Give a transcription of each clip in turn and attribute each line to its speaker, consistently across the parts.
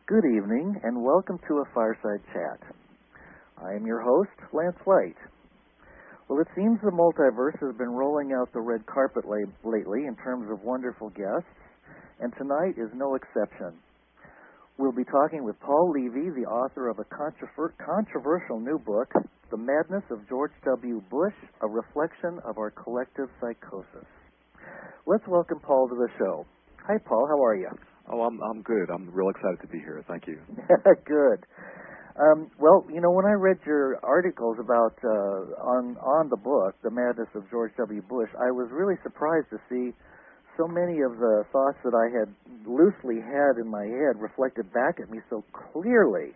Speaker 1: Good evening, and welcome to a Fireside Chat. I am your host, Lance White. Well, it seems the multiverse has been rolling out the red carpet lately in terms of wonderful guests, and tonight is no exception. We'll be talking with Paul Levy, the author of a controversial new book, The Madness of George W. Bush, a reflection of our collective psychosis. Let's welcome Paul to the show. Hi, Paul. How are you?
Speaker 2: Oh, I'm good. I'm real excited to be here. Thank you.
Speaker 1: Good. Well, you know, when I read your articles about on the book, The Madness of George W. Bush, I was really surprised to see so many of the thoughts that I had loosely had in my head reflected back at me so clearly.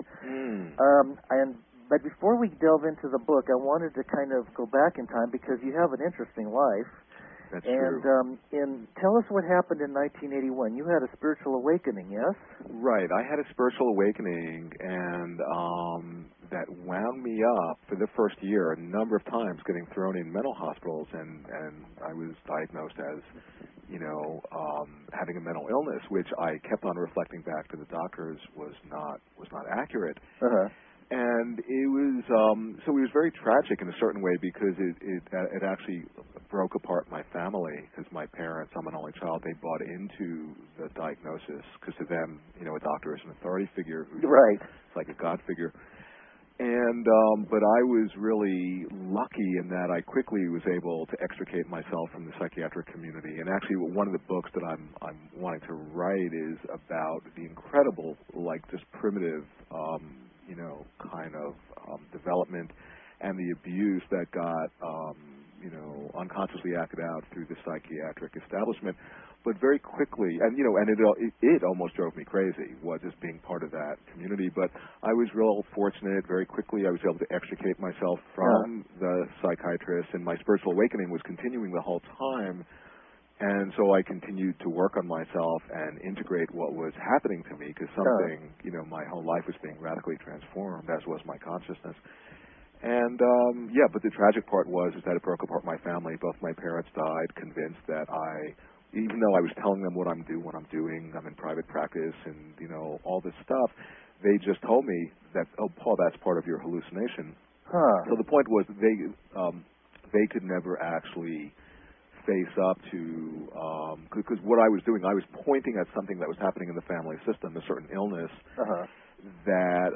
Speaker 1: But before we delve into the book, I wanted to kind of go back in time because you have an interesting life.
Speaker 2: That's true.
Speaker 1: And tell us what happened in 1981. You had a spiritual awakening, yes?
Speaker 2: Right. I had a spiritual awakening, and that wound me up for the first year a number of times, getting thrown in mental hospitals, and I was diagnosed as, having a mental illness, which I kept on reflecting back to the doctors was not accurate.
Speaker 1: Uh-huh.
Speaker 2: And it was it was very tragic in a certain way because it actually broke apart my family because my parents, I'm an only child, they bought into the diagnosis because to them, a doctor is an authority figure who's
Speaker 1: right.
Speaker 2: It's like a god figure. And but I was really lucky in that I quickly was able to extricate myself from the psychiatric community. And actually, one of the books that I'm wanting to write is about the incredible, just primitive, kind of development and the abuse that got, unconsciously acted out through the psychiatric establishment. But very quickly, and it almost drove me crazy, just being part of that community. But I was real fortunate. Very quickly, I was able to extricate myself from the psychiatrist, and my spiritual awakening was continuing the whole time. And so I continued to work on myself and integrate what was happening to me because something, my whole life was being radically transformed, as was my consciousness. And, but the tragic part is that it broke apart my family. Both my parents died, convinced that even though I was telling them what I'm doing, I'm in private practice and, all this stuff, they just told me that, oh, Paul, that's part of your hallucination.
Speaker 1: Huh.
Speaker 2: So the point was they could never actually face up to, because what I was doing, I was pointing at something that was happening in the family system, a certain illness that,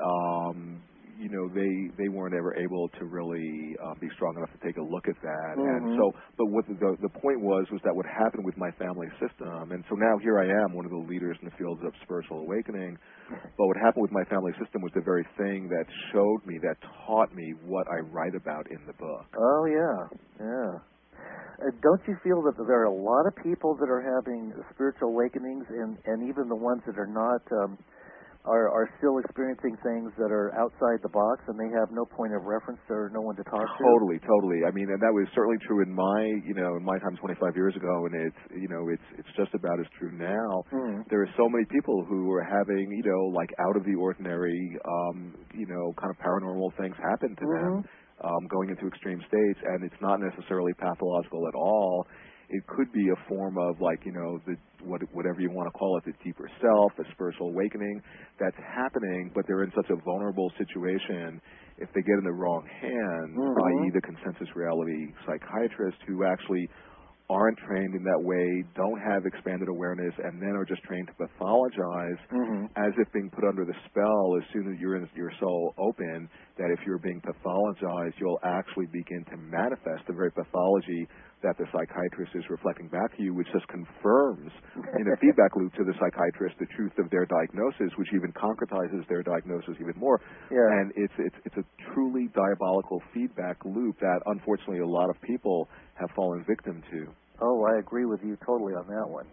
Speaker 2: they weren't ever able to really be strong enough to take a look at that.
Speaker 1: Mm-hmm.
Speaker 2: And so, but what the point was that what happened with my family system, and so now here I am, one of the leaders in the fields of spiritual awakening, but what happened with my family system was the very thing that showed me, that taught me what I write about in the book.
Speaker 1: Oh, yeah. Don't you feel that there are a lot of people that are having spiritual awakenings, and even the ones that are not are still experiencing things that are outside the box, and they have no point of reference or no one to talk to?
Speaker 2: Totally. I mean, and that was certainly true in my time 25 years ago, and it's just about as true now.
Speaker 1: Mm.
Speaker 2: There are so many people who are having out of the ordinary kind of paranormal things happen to them. Going into extreme states, and it's not necessarily pathological at all. It could be a form of whatever you want to call it, the deeper self, a spiritual awakening that's happening, but they're in such a vulnerable situation if they get in the wrong hands, i.e. the consensus reality psychiatrists who actually aren't trained in that way, don't have expanded awareness, and then are just trained to pathologize as if being put under the spell as soon as your soul open, that if you're being pathologized, you'll actually begin to manifest the very pathology that the psychiatrist is reflecting back to you, which just confirms in a feedback loop to the psychiatrist the truth of their diagnosis, which even concretizes their diagnosis even more.
Speaker 1: Yeah.
Speaker 2: And it's a truly diabolical feedback loop that unfortunately a lot of people have fallen victim to.
Speaker 1: Oh, I agree with you totally on that one.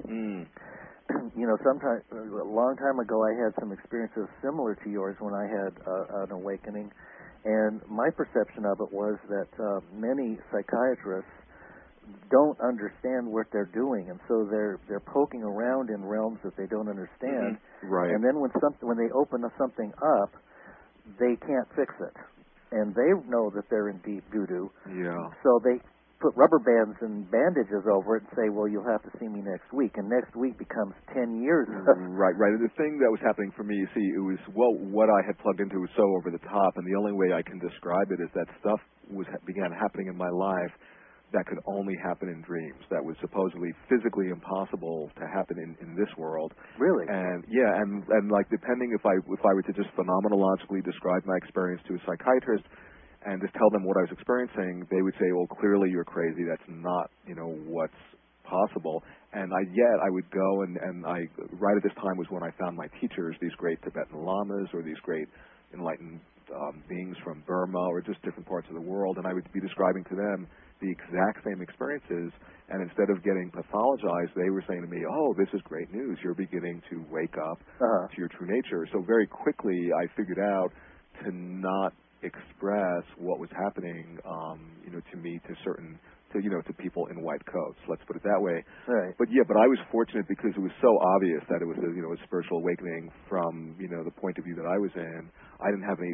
Speaker 1: Sometime a long time ago, I had some experiences similar to yours when I had an awakening, and my perception of it was that many psychiatrists don't understand what they're doing, and so they're poking around in realms that they don't understand.
Speaker 2: Right.
Speaker 1: And then when they open something up, they can't fix it, and they know that they're in deep doo-doo.
Speaker 2: Yeah.
Speaker 1: So they put rubber bands and bandages over it and say, well, you'll have to see me next week, and next week becomes 10 years.
Speaker 2: Right. And the thing that was happening for me, you see, it was, well, what I had plugged into was so over the top, and the only way I can describe it is that stuff began happening in my life that could only happen in dreams, that was supposedly physically impossible to happen in this world.
Speaker 1: Really?
Speaker 2: And yeah, and like, depending if I were to just phenomenologically describe my experience to a psychiatrist and just tell them what I was experiencing, they would say, well, clearly you're crazy. That's not, what's possible. And yet I would go and right at this time was when I found my teachers, these great Tibetan lamas or these great enlightened beings from Burma or just different parts of the world, and I would be describing to them the exact same experiences, and instead of getting pathologized, they were saying to me, oh, this is great news. You're beginning to wake up to your true nature. So very quickly I figured out to not express what was happening, to me, to people in white coats. Let's put it that way.
Speaker 1: Right.
Speaker 2: But I was fortunate because it was so obvious that it was a spiritual awakening from, the point of view that I was in. I didn't have any,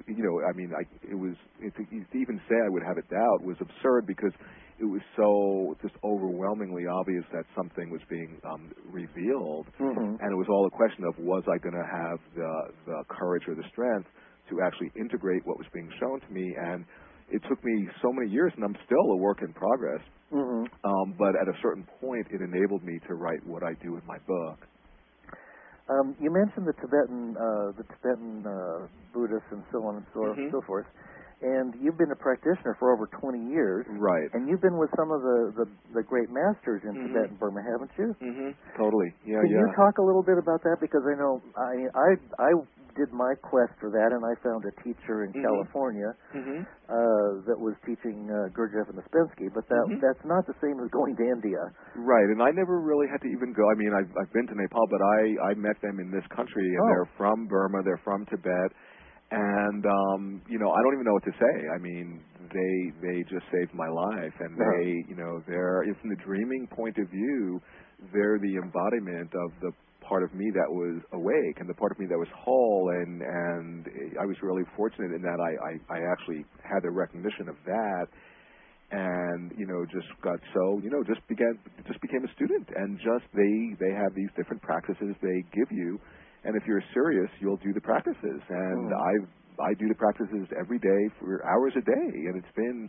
Speaker 2: to even say I would have a doubt was absurd because it was so just overwhelmingly obvious that something was being revealed.
Speaker 1: Mm-hmm.
Speaker 2: And it was all a question of, was I going to have the courage or the strength to actually integrate what was being shown to me? And it took me so many years, and I'm still a work in progress.
Speaker 1: Mm-hmm.
Speaker 2: But at a certain point, it enabled me to write what I do in my book.
Speaker 1: You mentioned the Tibetan Buddhists and so on and so forth, and you've been a practitioner for over 20 years.
Speaker 2: Right.
Speaker 1: And you've been with some of the great masters in Tibet and Burma, haven't you?
Speaker 2: Totally. Yeah.
Speaker 1: Can you talk a little bit about that? Because I know I did my quest for that, and I found a teacher in California that was teaching Gurdjieff and Uspensky, but that's not the same as going to India.
Speaker 2: Right, and I never really had to even go. I mean, I've been to Nepal, but I met them in this country, and they're from Burma, they're from Tibet, and I don't even know what to say. I mean, they just saved my life, and they're from the dreaming point of view, they're the embodiment of the part of me that was awake and the part of me that was whole, and I was really fortunate in that I actually had the recognition of that, and just got just became a student, and they have these different practices they give you, and if you're serious, you'll do the practices, and I do the practices every day for hours a day, and it's been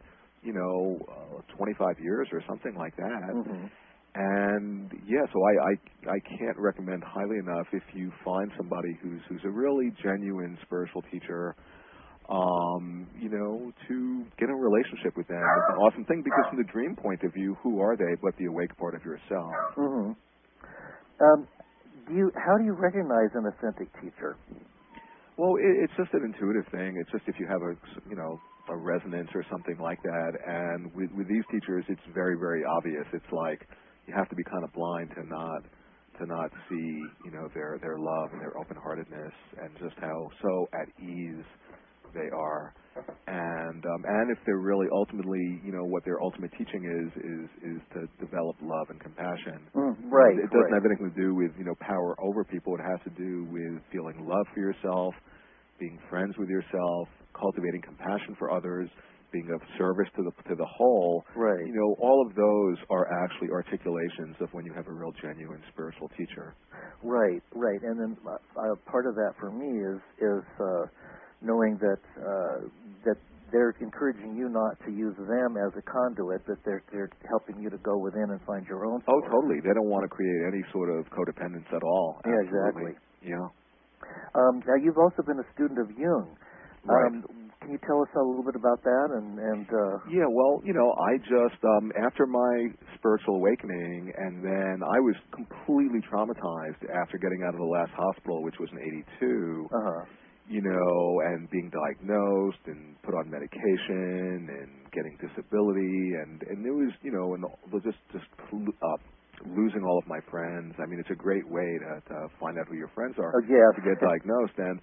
Speaker 2: 25 years or something like that. And so I can't recommend highly enough, if you find somebody who's a really genuine spiritual teacher, to get a relationship with them. It's an awesome thing, because from the dream point of view, who are they but the awake part of yourself?
Speaker 1: How do you recognize an authentic teacher?
Speaker 2: Well, it's just an intuitive thing. It's just if you have a resonance or something like that. And with these teachers, it's very, very obvious. It's like you have to be kind of blind to not see, their love and their open-heartedness and just how so at ease they are. And if they're really ultimately, what their ultimate teaching is to develop love and compassion.
Speaker 1: Right.
Speaker 2: It doesn't have anything to do with, power over people. It has to do with feeling love for yourself, being friends with yourself, cultivating compassion for others, being of service to the whole.
Speaker 1: Right.
Speaker 2: All of those are actually articulations of when you have a real genuine spiritual teacher.
Speaker 1: Right. And then part of that for me is knowing that they're encouraging you not to use them as a conduit, that they're helping you to go within and find your own source.
Speaker 2: Oh, totally. They don't want to create any sort of codependence at all.
Speaker 1: Yeah,
Speaker 2: Absolutely.
Speaker 1: exactly.
Speaker 2: Yeah.
Speaker 1: Now, you've also been a student of Jung.
Speaker 2: Right.
Speaker 1: Can you tell us a little bit about that?
Speaker 2: Yeah, well, I just, after my spiritual awakening, and then I was completely traumatized after getting out of the last hospital, which was in '82, and being diagnosed and put on medication and getting disability, and it was, and just losing all of my friends. I mean, it's a great way to find out who your friends are to get diagnosed. And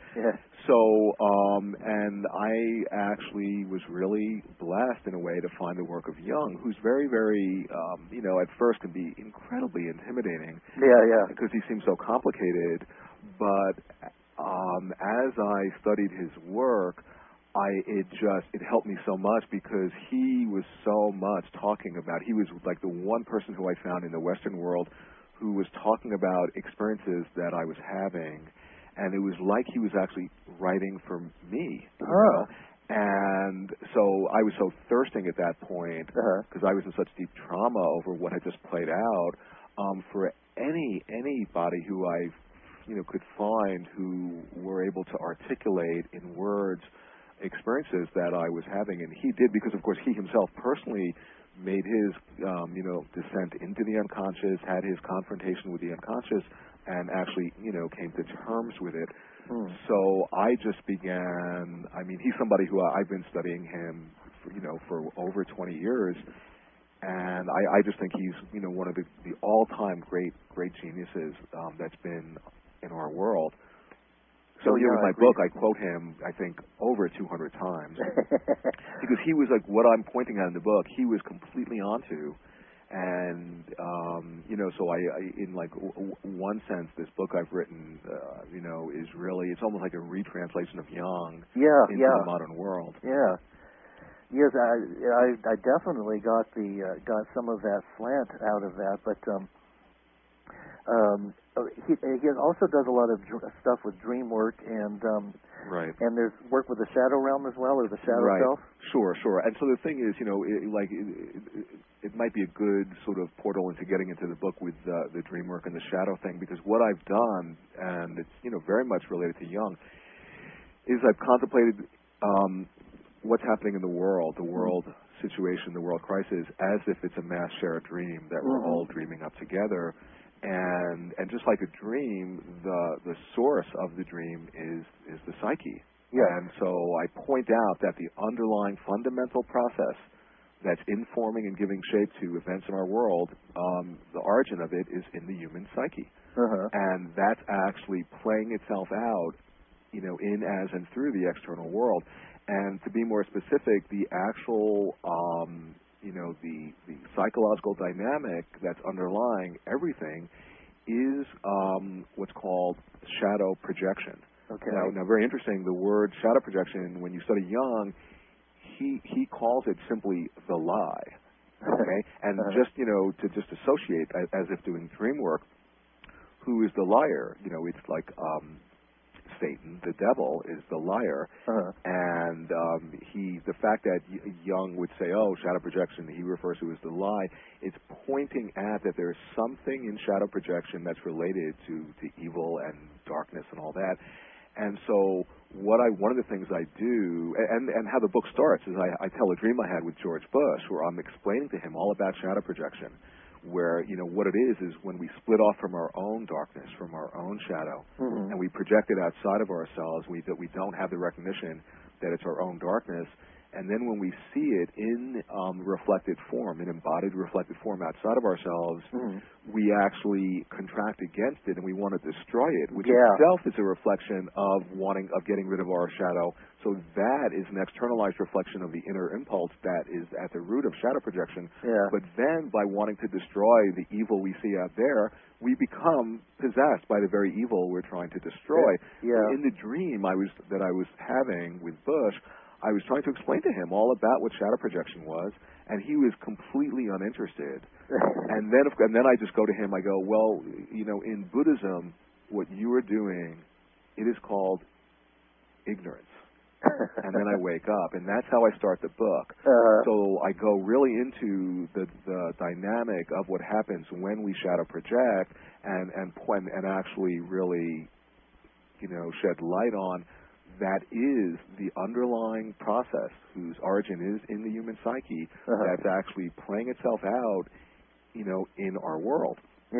Speaker 2: and I actually was really blessed in a way to find the work of Jung, who's very, very, at first can be incredibly intimidating. Because he seems so complicated. But as I studied his work, it helped me so much because he was so much talking about, he was like the one person who I found in the Western world who was talking about experiences that I was having, and it was like he was actually writing for me, you know? And so I was so thirsting at that point because I was in such deep trauma over what had just played out, for anybody who I, you know, could find who were able to articulate in words experiences that I was having. And he did, because of course he himself personally made his, you know, descent into the unconscious, had his confrontation with the unconscious, and actually, you know, came to terms with it. So I just began, I mean, he's somebody who I've been studying him, for, you know, for over 20 years, and I just think he's, you know, one of the all-time great geniuses that's been in our world. So, you know, in my book, I quote him, I think, over 200 times. Because he was like, what I'm pointing out in the book, he was completely onto. And, you know, so I in like one sense, this book I've written, you know, is really, it's almost like a retranslation of Jung into the modern world.
Speaker 1: Yeah. Yes, I definitely got some of that slant out of that, but he also does a lot of stuff with dream work, and and there's work with the shadow realm as well, or the shadow self.
Speaker 2: Sure. And so the thing is, you know, it might be a good sort of portal into getting into the book with the dream work and the shadow thing, because what I've done, and it's, you know, very much related to Jung, is I've contemplated what's happening in the world situation, the world crisis, as if it's a mass shared dream that we're all dreaming up together. And just like a dream, the source of the dream is the psyche. And so I point out that the underlying fundamental process that's informing and giving shape to events in our world, the origin of it is in the human psyche. And that's actually playing itself out, you know, in, as, and through the external world. And to be more specific, the actual, you know, the psychological dynamic that's underlying everything is what's called shadow projection. Now, very interesting, the word shadow projection, when you study Jung, he calls it simply the lie. And just, you know, to just associate as if doing dream work, who is the liar? You know, it's like Satan, the devil, is the liar, and the fact that Jung would say, "Oh, shadow projection," he refers to as the lie. It's pointing at that there's something in shadow projection that's related to evil and darkness and all that. And so, one of the things I do, and how the book starts, is I tell a dream I had with George Bush, where I'm explaining to him all about shadow projection, where, you know, what it is when we split off from our own darkness, from our own shadow, and we project it outside of ourselves, that we don't have the recognition that it's our own darkness, and then when we see it in reflected form, in embodied reflected form outside of ourselves, we actually contract against it and we want to destroy it, which itself is a reflection of getting rid of our shadow. So that is an externalized reflection of the inner impulse that is at the root of shadow projection. But then by wanting to destroy the evil we see out there, we become possessed by the very evil we're trying to destroy. In the dream I was having with Bush, I was trying to explain to him all about what shadow projection was, and he was completely uninterested. And then I just go to him, I go, well, you know, in Buddhism, what you are doing, it is called ignorance. And then I wake up, and that's how I start the book. So I go really into the dynamic of what happens when we shadow project, and actually really, you know, shed light on that is the underlying process whose origin is in the human psyche that's actually playing itself out, you know, in our world.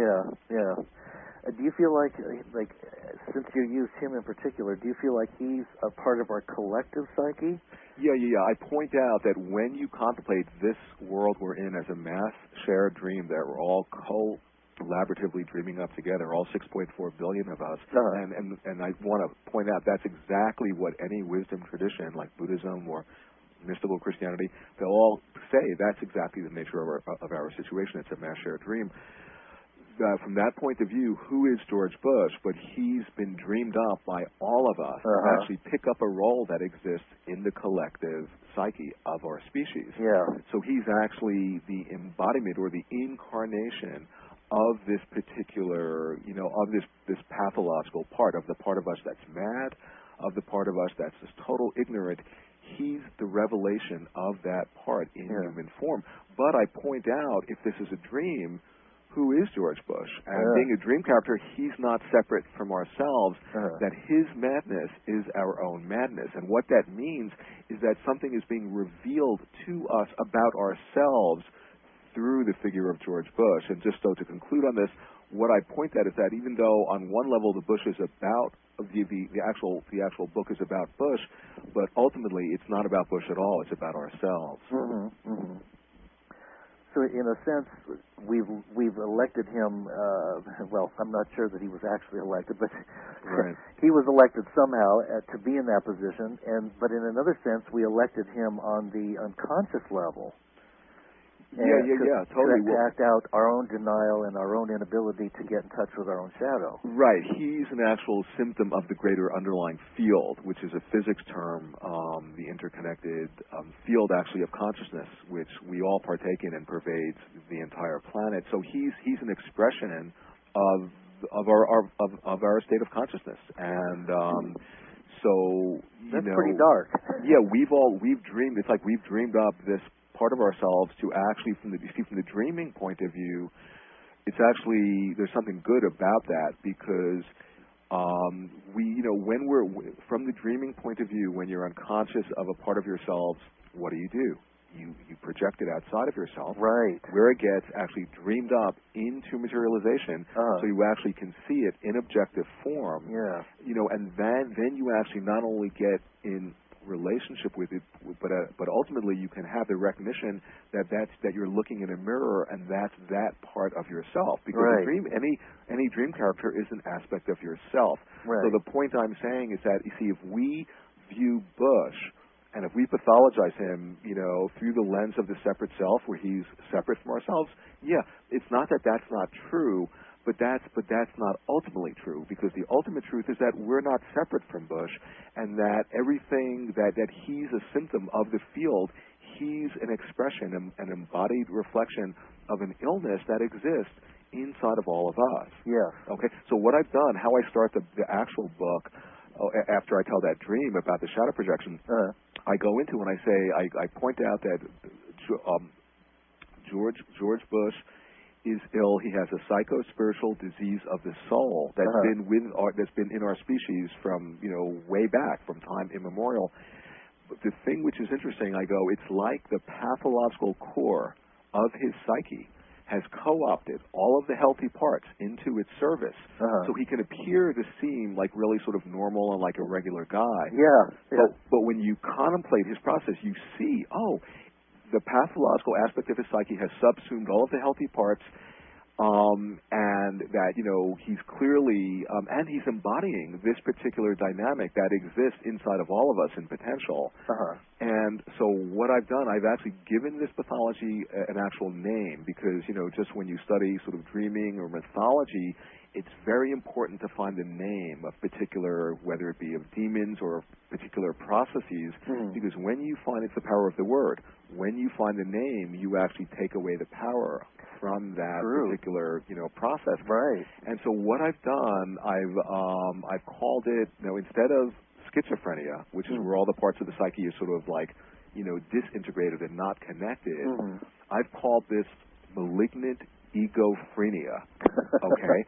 Speaker 1: Do you feel like since you used him in particular, do you feel like he's a part of our collective psyche?
Speaker 2: Yeah. I point out that when you contemplate this world we're in as a mass shared dream that we're all collaboratively dreaming up together, all 6.4 billion of us, and I want to point out that's exactly what any wisdom tradition like Buddhism or mystical Christianity, they'll all say that's exactly the nature of our situation. It's a mass shared dream. from that point of view, who is George Bush? But he's been dreamed up by all of us to actually pick up a role that exists in the collective psyche of our species.
Speaker 1: Yeah.
Speaker 2: So he's actually the embodiment or the incarnation of this particular, of this pathological part, of the part of us that's mad, of the part of us that's just total ignorant. He's the revelation of that part in human form. But I point out, if this is a dream, who is George Bush? And being a dream character, he's not separate from ourselves, that his madness is our own madness. And what that means is that something is being revealed to us about ourselves through the figure of George Bush. And just so to conclude on this, what I point at is that even though on one level the Bush is about, the actual book is about Bush, but ultimately it's not about Bush at all, it's about ourselves.
Speaker 1: So in a sense, we've elected him. Well, I'm not sure that he was actually elected, but he was elected somehow to be in that position. But in another sense, we elected him on the unconscious level.
Speaker 2: Totally.
Speaker 1: To act out our own denial and our own inability to get in touch with our own shadow.
Speaker 2: Right. He's an actual symptom of the greater underlying field, which is a physics term, the interconnected field actually of consciousness, which we all partake in and pervades the entire planet. So he's an expression of our state of consciousness, and so
Speaker 1: that's pretty dark.
Speaker 2: Yeah, we've dreamed. It's like we've dreamed up this part of ourselves to actually, from the dreaming point of view, it's actually, there's something good about that, because when we're from the dreaming point of view, when you're unconscious of a part of yourselves, what do? You project it outside of yourself,
Speaker 1: right? Where
Speaker 2: it gets actually dreamed up into materialization, so you actually can see it in objective form.
Speaker 1: Yeah.
Speaker 2: And then you actually not only get in relationship with it, but ultimately you can have the recognition that you're looking in a mirror, and that's that part of yourself. Because a dream, any dream character is an aspect of yourself.
Speaker 1: Right.
Speaker 2: So the point I'm saying is that, you see, if we view Bush, and if we pathologize him, through the lens of the separate self, where he's separate from ourselves, it's not that that's not true, but that's not ultimately true, because the ultimate truth is that we're not separate from Bush, and that everything that he's a symptom of the field, he's an expression, an embodied reflection of an illness that exists inside of all of us.
Speaker 1: Yes.
Speaker 2: Okay. So what I've done, how I start the actual book, after I tell that dream about the shadow projection, I go into and I say, I point out that George Bush is ill. He has a psycho-spiritual disease of the soul that's been in our species from way back, from time immemorial. But the thing which is interesting, I go, it's like the pathological core of his psyche has co-opted all of the healthy parts into its service, so he can appear to seem like really sort of normal and like a regular guy.
Speaker 1: Yeah.
Speaker 2: But when you contemplate his process, you see, the pathological aspect of his psyche has subsumed all of the healthy parts, and that, he's clearly, and he's embodying this particular dynamic that exists inside of all of us in potential. And so what I've done, I've actually given this pathology an actual name, because, just when you study sort of dreaming or mythology, it's very important to find the name of particular, whether it be of demons or particular processes, because when you find, it's the power of the word, when you find the name, you actually take away the power from that particular, process.
Speaker 1: Right.
Speaker 2: And so what I've done, I've called it, instead of schizophrenia, which is where all the parts of the psyche is sort of like, disintegrated and not connected, I've called this malignant egophrenia. Okay,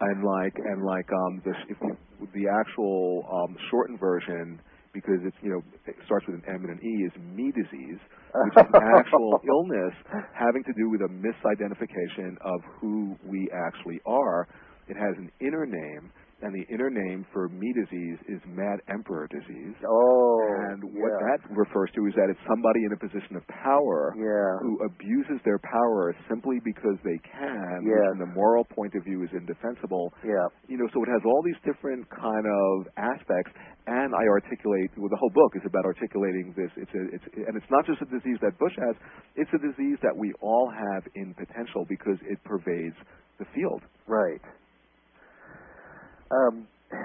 Speaker 2: the actual shortened version, because it's it starts with an M and an E, is me disease, which is an actual illness having to do with a misidentification of who we actually are. It has an inner name, and the inner name for me disease is mad emperor disease. And what that refers to is that it's somebody in a position of power who abuses their power simply because they can, which from the moral point of view is indefensible. So it has all these different kind of aspects, and I articulate, the whole book is about articulating this. And it's not just a disease that Bush has, it's a disease that we all have in potential, because it pervades the field.
Speaker 1: Right. Um,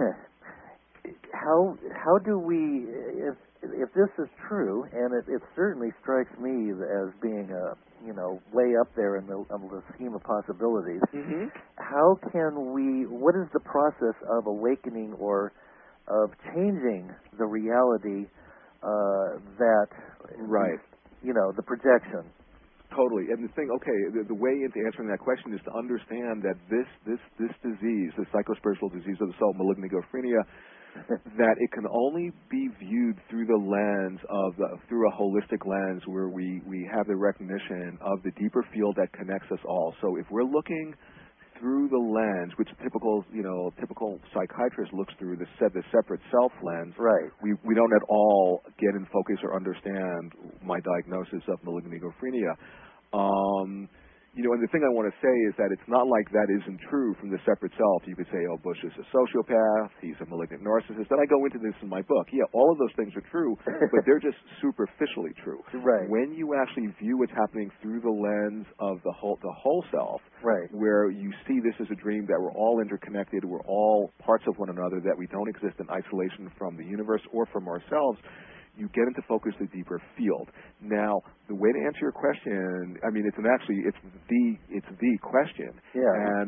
Speaker 1: how do we, if this is true, and it certainly strikes me as being way up there in the scheme of possibilities.
Speaker 2: Mm-hmm.
Speaker 1: How can we? What is the process of awakening or of changing the reality that
Speaker 2: Right.
Speaker 1: The projection?
Speaker 2: Totally. And the thing, the way into answering that question is to understand that this disease, the psychospiritual disease of the soul, malignogophrenia, that it can only be viewed through the lens through a holistic lens where we have the recognition of the deeper field that connects us all. So if we're looking through the lens, which typical psychiatrist looks through the separate self lens,
Speaker 1: right?
Speaker 2: We don't at all get in focus or understand my diagnosis of malignogophrenia. And the thing I want to say is that it's not like that isn't true from the separate self. You could say, oh, Bush is a sociopath, he's a malignant narcissist, and I go into this in my book. Yeah, all of those things are true, but they're just superficially true.
Speaker 1: Right.
Speaker 2: When you actually view what's happening through the lens of the whole self,
Speaker 1: right,
Speaker 2: where you see this as a dream that we're all interconnected, we're all parts of one another, that we don't exist in isolation from the universe or from ourselves, you get into focus the deeper field. Now, the way to answer your question, I mean, it's the question.
Speaker 1: Yeah.
Speaker 2: And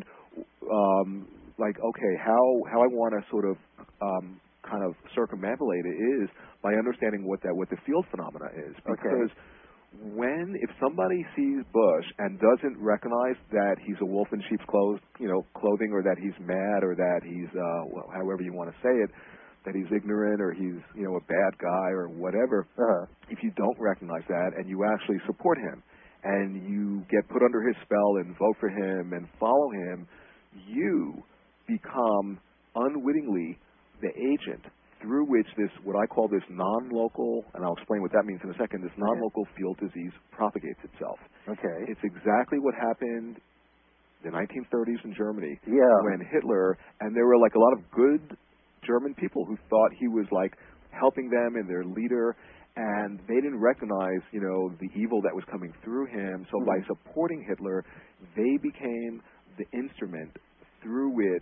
Speaker 2: how I want to sort of kind of circumambulate it is by understanding what the field phenomena is. Because if somebody sees Bush and doesn't recognize that he's a wolf in sheep's clothing, or that he's mad, or that he's however you want to say it, that he's ignorant, or he's a bad guy, or whatever, if you don't recognize that and you actually support him and you get put under his spell and vote for him and follow him, you become unwittingly the agent through which what I call this non-local, and I'll explain what that means in a second, this non-local field disease propagates itself.
Speaker 1: Okay.
Speaker 2: It's exactly what happened in the 1930s in Germany when Hitler, and there were a lot of good German people who thought he was helping them and their leader, and they didn't recognize the evil that was coming through him. So by supporting Hitler, they became the instrument through which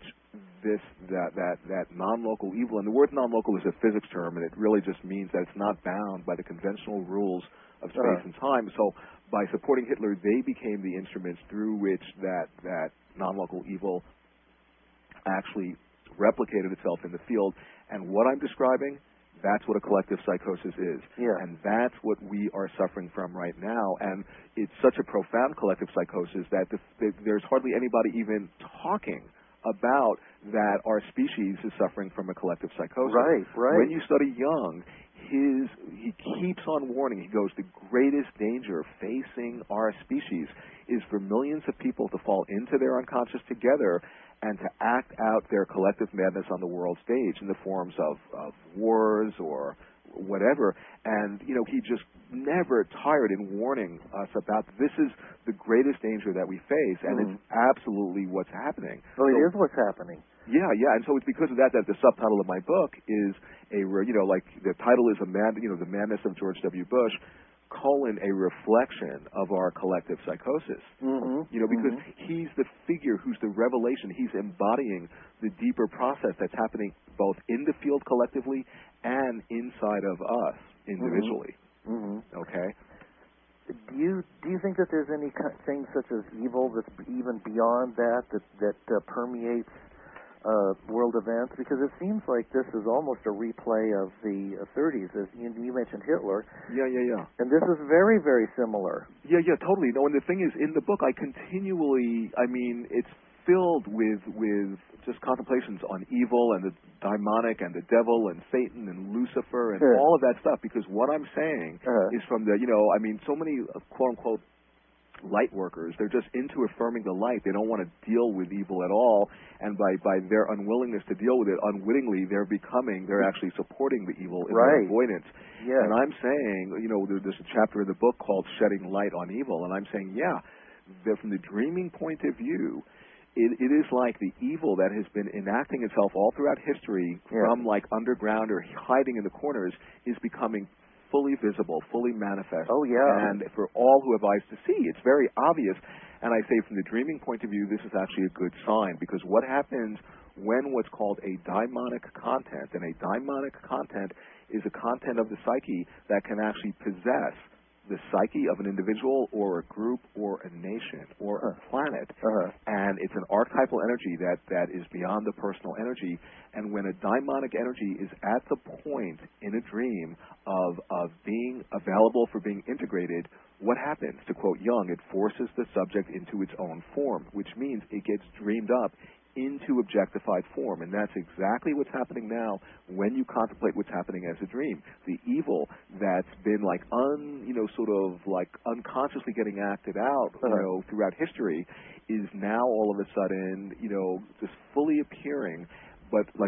Speaker 2: that non-local evil, and the word non-local is a physics term, and it really just means that it's not bound by the conventional rules of space and time. So by supporting Hitler, they became the instruments through which that non-local evil actually replicated itself in the field. And what I'm describing, that's what a collective psychosis is.
Speaker 1: Yeah.
Speaker 2: And that's what we are suffering from right now. And it's such a profound collective psychosis that there's hardly anybody even talking about that our species is suffering from a collective psychosis.
Speaker 1: Right.
Speaker 2: When you study Jung, he keeps on warning. He goes, the greatest danger facing our species is for millions of people to fall into their unconscious together and to act out their collective madness on the world stage in the forms of wars or whatever. And, he just never tired in warning us about this is the greatest danger that we face, and it's absolutely what's happening.
Speaker 1: Well, it is what's happening.
Speaker 2: Yeah, and so it's because of that the subtitle of my book is the title is The Madness of George W. Bush, a reflection of our collective psychosis. Because he's the figure who's the revelation. He's embodying the deeper process that's happening both in the field collectively and inside of us individually. Okay?
Speaker 1: Do you think that there's anything such as evil that's even beyond that permeates world events? Because it seems like this is almost a replay of the 30s. As you mentioned Hitler.
Speaker 2: Yeah.
Speaker 1: And this is very, very similar.
Speaker 2: Yeah, totally. No, and the thing is, in the book, it's filled with just contemplations on evil and the demonic and the devil and Satan and Lucifer and all of that stuff. Because what I'm saying is from so many quote-unquote light workers, they're just into affirming the light. They don't want to deal with evil at all, and by their unwillingness to deal with it, unwittingly they're actually supporting the evil in their avoidance.
Speaker 1: Yes.
Speaker 2: And I'm saying, there's a chapter in the book called Shedding Light on Evil, and I'm saying, that from the dreaming point of view, it is like the evil that has been enacting itself all throughout history from underground or hiding in the corners is becoming fully visible, fully manifest.
Speaker 1: Oh, yeah.
Speaker 2: And for all who have eyes to see, it's very obvious. And I say from the dreaming point of view, this is actually a good sign, because what happens when what's called a daimonic content, and a daimonic content is a content of the psyche that can actually possess the psyche of an individual or a group or a nation or a planet. And it's an archetypal energy that is beyond the personal energy. And when a daimonic energy is at the point in a dream of being available for being integrated, what happens? To quote Jung, it forces the subject into its own form, which means it gets dreamed up into objectified form. And that's exactly what's happening now when you contemplate what's happening as a dream. The evil that's been sort of unconsciously getting acted out, throughout history, is now all of a sudden, just fully appearing, but like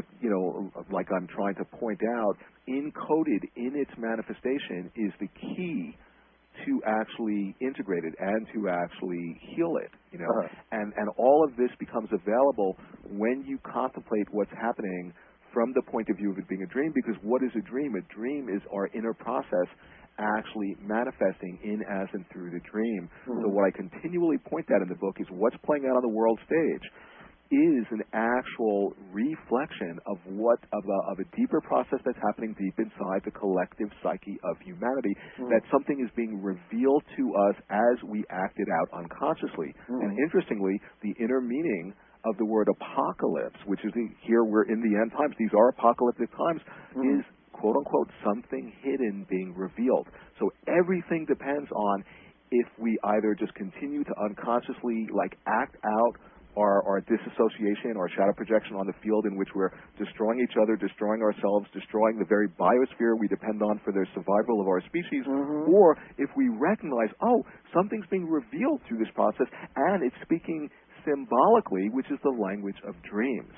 Speaker 2: I'm trying to point out, encoded in its manifestation is the key to actually integrate it and to actually heal it, and all of this becomes available when you contemplate what's happening from the point of view of it being a dream. Because what is a dream? A dream is our inner process actually manifesting in, as, and through the dream. So what I continually point out in the book is what's playing out on the world stage is an actual reflection of of a deeper process that's happening deep inside the collective psyche of humanity, that something is being revealed to us as we act it out unconsciously. And interestingly, the inner meaning of the word apocalypse, which is here we're in the end times, these are apocalyptic times, is quote-unquote something hidden being revealed. So everything depends on if we either just continue to unconsciously act out our disassociation or shadow projection on the field in which we're destroying each other, destroying ourselves, destroying the very biosphere we depend on for the survival of our species, or if we recognize, something's being revealed through this process, and it's speaking symbolically, which is the language of dreams.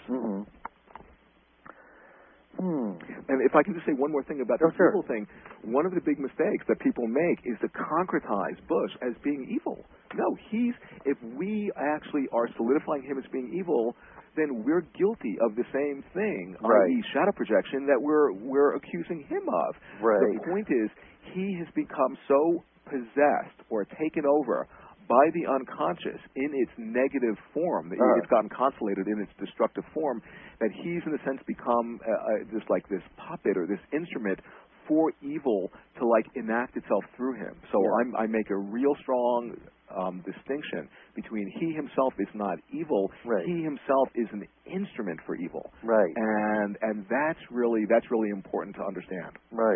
Speaker 2: And if I can just say one more thing about the evil thing, one of the big mistakes that people make is to concretize Bush as being evil. No, if we actually are solidifying him as being evil, then we're guilty of the same thing, i.e. shadow projection, that we're accusing him of. The point is, he has become so possessed or taken over by the unconscious in its negative form, it's gotten consolated in its destructive form, that he's in a sense become just like this puppet or this instrument for evil to enact itself through him. So I make a real strong distinction between he himself is not evil, he himself is an instrument for evil. And that's really important to understand.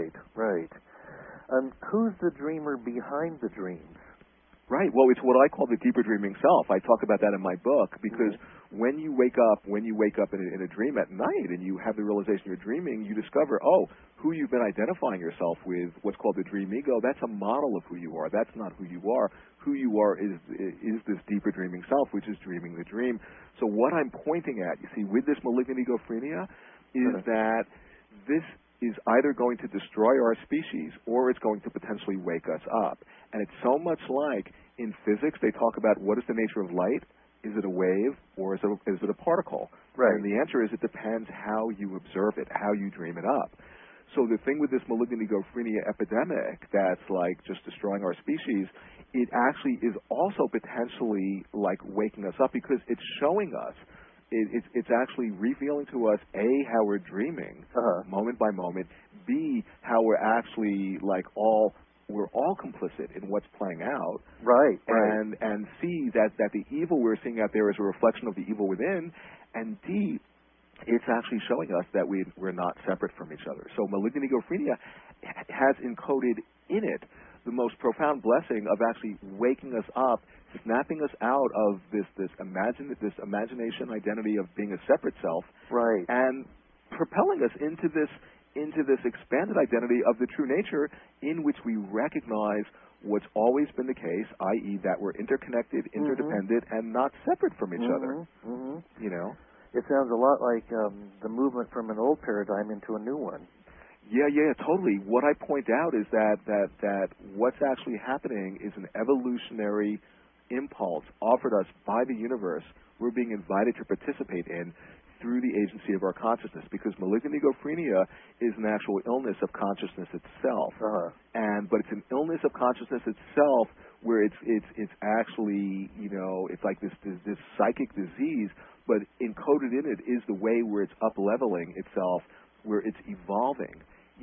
Speaker 1: Who's the dreamer behind the dreams?
Speaker 2: Right. Well, it's what I call the deeper dreaming self. I talk about that in my book, because when you wake up in a dream at night and you have the realization you're dreaming, you discover, who you've been identifying yourself with, what's called the dream ego, that's a model of who you are. That's not who you are. Who you are is this deeper dreaming self, which is dreaming the dream. So what I'm pointing at, you see, with this malignant egophrenia, is that this is either going to destroy our species or it's going to potentially wake us up. And it's so much like in physics, they talk about what is the nature of light. Is it a wave or is it a particle? And the answer is it depends how you observe it, how you dream it up. So the thing with this malignant egophrenia epidemic that's just destroying our species, it actually is also potentially waking us up, because it's showing us, it's actually revealing to us, A, how we're dreaming moment by moment, B, how we're actually we're all complicit in what's playing out, and C, that the evil we're seeing out there is a reflection of the evil within, and D, it's actually showing us that we're not separate from each other. So malignant egophrenia has encoded in it the most profound blessing of actually waking us up, snapping us out of this imagination identity of being a separate self, and propelling us into this expanded identity of the true nature, in which we recognize what's always been the case, i.e. that we're interconnected, interdependent, and not separate from each other.
Speaker 1: It sounds a lot like the movement from an old paradigm into a new one.
Speaker 2: Yeah, totally. What I point out is that what's actually happening is an evolutionary impulse offered us by the universe we're being invited to participate in through the agency of our consciousness, because malignant egophrenia is an actual illness of consciousness itself. But it's an illness of consciousness itself where it's actually, it's like this psychic disease, but encoded in it is the way where it's up-leveling itself, where it's evolving,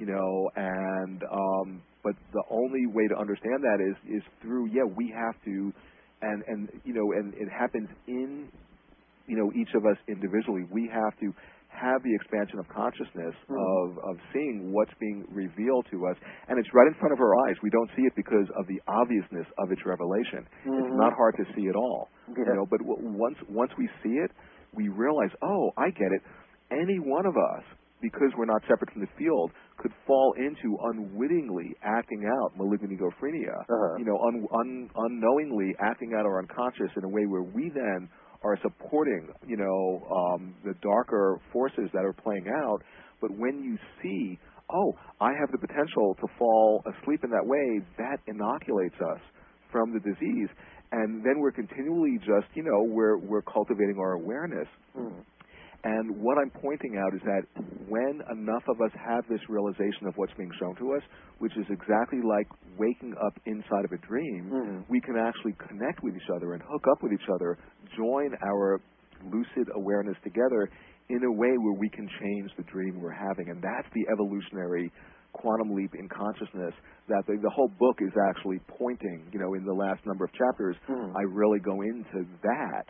Speaker 2: but the only way to understand that is through, we have to, and it happens in, each of us individually. We have to have the expansion of consciousness of seeing what's being revealed to us, and it's right in front of our eyes. We don't see it because of the obviousness of its revelation. It's not hard to see at all, but once we see it, we realize, oh, I get it. Any one of us, because we're not separate from the field, could fall into unwittingly acting out malignant egophrenia, unknowingly acting out our unconscious in a way where we then are supporting, the darker forces that are playing out. But when you see, oh, I have the potential to fall asleep in that way, that inoculates us from the disease. And then we're continually just, we're cultivating our awareness. And what I'm pointing out is that when enough of us have this realization of what's being shown to us, which is exactly like waking up inside of a dream, we can actually connect with each other and hook up with each other, join our lucid awareness together in a way where we can change the dream we're having. And that's the evolutionary quantum leap in consciousness that the whole book is actually pointing, in the last number of chapters, I really go into that,